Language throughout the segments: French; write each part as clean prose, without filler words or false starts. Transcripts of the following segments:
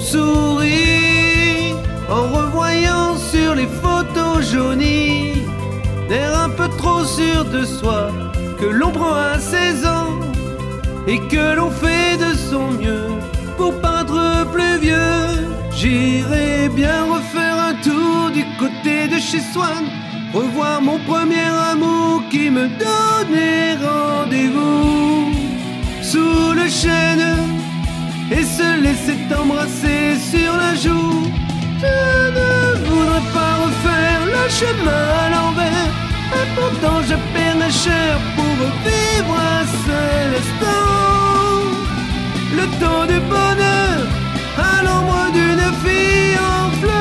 sourit en revoyant sur les photos jaunies l'air un peu trop sûr de soi que l'on prend à 16 ans et que l'on fait de son mieux pour paraître plus vieux. J'irai bien refaire un tour du côté de chez Swan, revoir mon premier amour qui me donnait rendez-vous sous le chêne et se laisser embrasser sur la joue. Je ne voudrais pas refaire le chemin à l'envers, et pourtant je paierais cher pour vivre un seul instant. Le temps du bonheur à l'ombre d'une fille en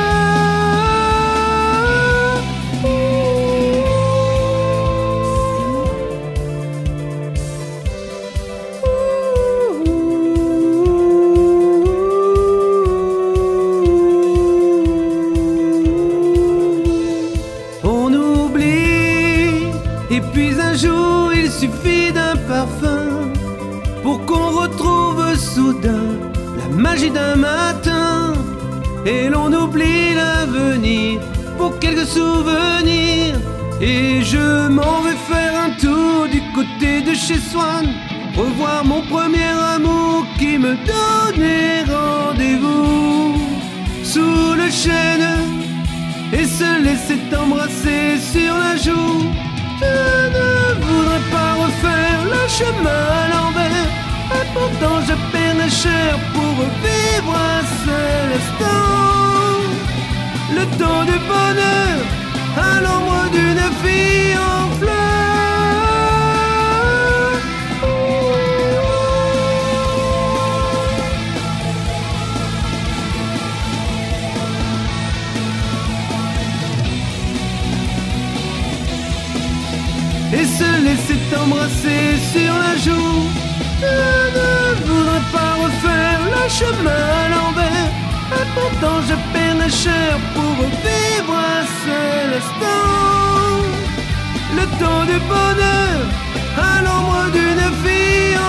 fleurs. On oublie, et puis un jour il suffit d'un parfum pour qu'on retrouve soudain la magie d'un matin. Et l'on oublie l'avenir pour quelques souvenirs. Et je m'en vais faire un tour du côté de chez Swan, revoir mon premier amour qui me donnait rendez-vous sous le chêne et se laisser embrasser sur la joue. Je ne voudrais pas refaire le chemin à l'envers, et pourtant je paierais cher pour vivre un seul instant. Le temps du bonheur à l'ombre d'une fille en fleurs. Et se laisser embrasser sur la joue. Je ne voudrais pas refaire le chemin à l'envers, et pourtant je paierais cher pour vivre un seul instant. Le temps du bonheur à l'ombre d'une fille